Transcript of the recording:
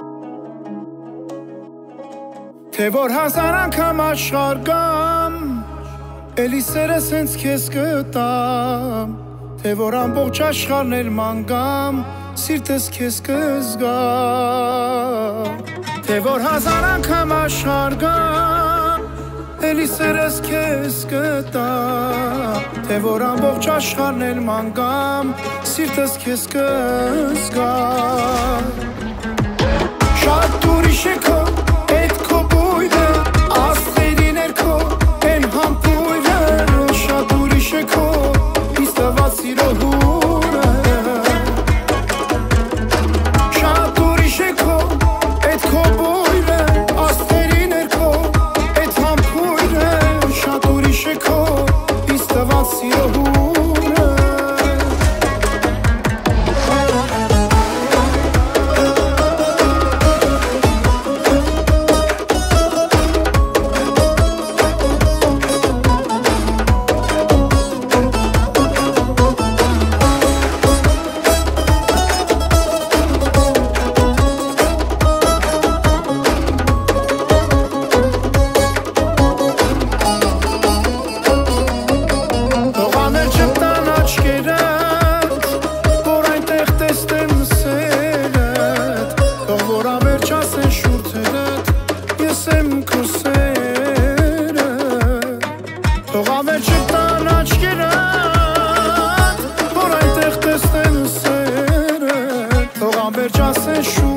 Թե որ հազար անգամ աշխարհ գամ, էլի սերս հենց քեզ կտամ, թե որ ամբողջ աշխարհն էլ մանգամ, սիրտս քեզ կզգա, թե որ հազար անգամ աշխարհ գամ, էլի սերս քեզ կտամ, թե որ ամբողջ աշխարհն էլ մանգամ, սիրտս քեզ կզգա, շատ ուրիշ է քո Just a shoe